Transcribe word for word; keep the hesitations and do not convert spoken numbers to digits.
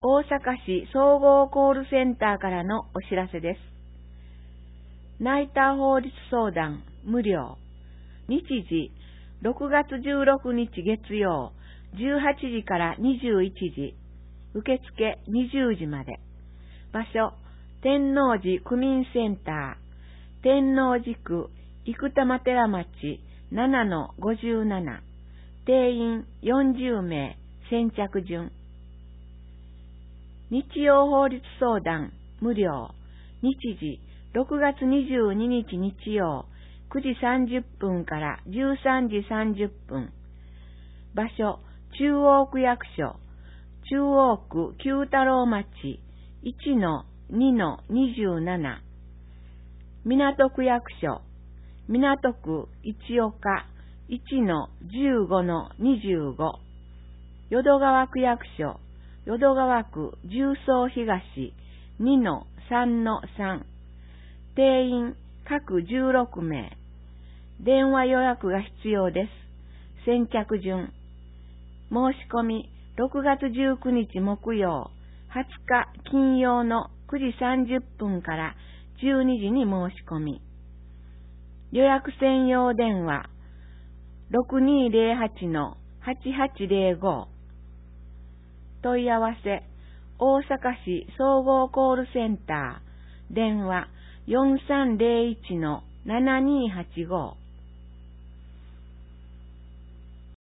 大阪市総合コールセンターからのお知らせです。ナイター法律相談無料。日時ろくがつじゅうろくにち月曜じゅうはちじからにじゅういちじ。受付にじゅうじまで。場所天王寺区民センター。天王寺区生玉寺町 ななのごじゅうなな。定員よんじゅうめい。先着順。日曜法律相談無料。日時ろくがつにじゅうににち日曜くじさんじゅっぷんからじゅうさんじさんじゅっぷん。場所中央区役所中央区九太郎町 いちのにのにじゅうなな。港区役所港区一岡 いちのじゅうごのにじゅうご。淀川区役所淀川区十三東 にのさんのさん。定員各じゅうろくめい。電話予約が必要です。先着順。申し込みろくがつじゅうくにち木曜、はつか金曜のくじさんじゅっぷんからじゅうにじに申し込み。予約専用電話ろくにーぜろはちのはちはちぜろご。問い合わせ大阪市総合コールセンター電話よんさんぜろいちのななにーはちご。